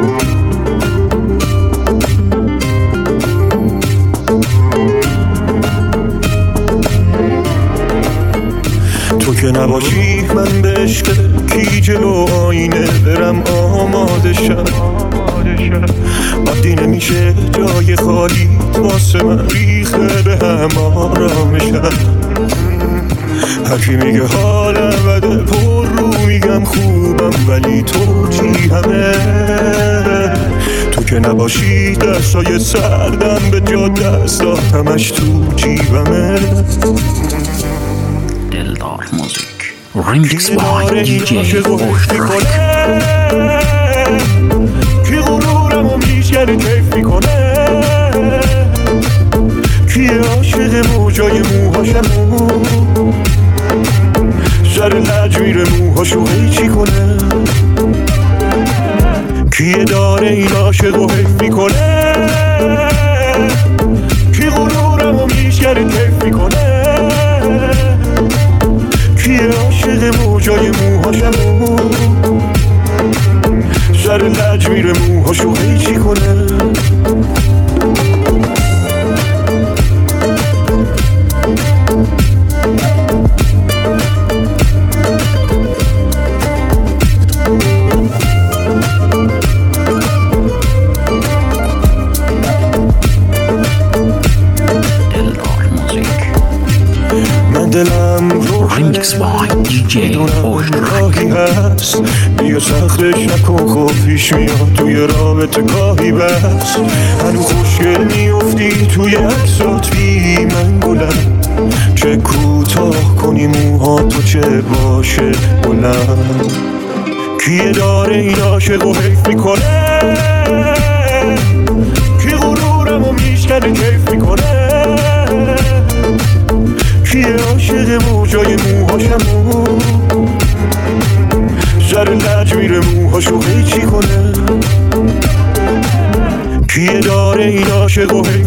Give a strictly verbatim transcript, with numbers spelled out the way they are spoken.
تو که نباشی من به عشق کی جلو آینه برم آماده شم. عادی نمیشه جای خالی واسه من ریخته به هم آرامشم. هرکی میگه حالم بده پر رو میگم خوبم ولی تو چی همه. تو که نباشی دستای سردم به جا دستات همش تو جیبمه. دلدار موزیک ریمیکس بای دی جی اوشتراک. کی غرورمو میشکنه کیف میکنه، کی عاشق موجای موهاشمو سر لج میره موهاشو قیچی کنه. کیه داره این عاشقو حیف میکنه، کی غرورمو میشکنه کیف میکنه، کی عاشق موجای موهاشمو سر لج میره موهاشو قیچی کنه. دلم ریمیکس بای دی جی اوشتراک هست، بیا سختش نکن خوب پیش میاد توی رابطه گاهی بس. هنو خوشگل میافتی توی عکسات بی من گلم، چه کوتاه کنی موها تو چه باشه بلند. کیه داره این عاشق و حیف میکنه، کی غرورمو میشکنه کیف میکنه، کی عاشق موجای موهاشمو سر لج میره موهاشو قیچی کنه. کیه داره این عاشق و حیف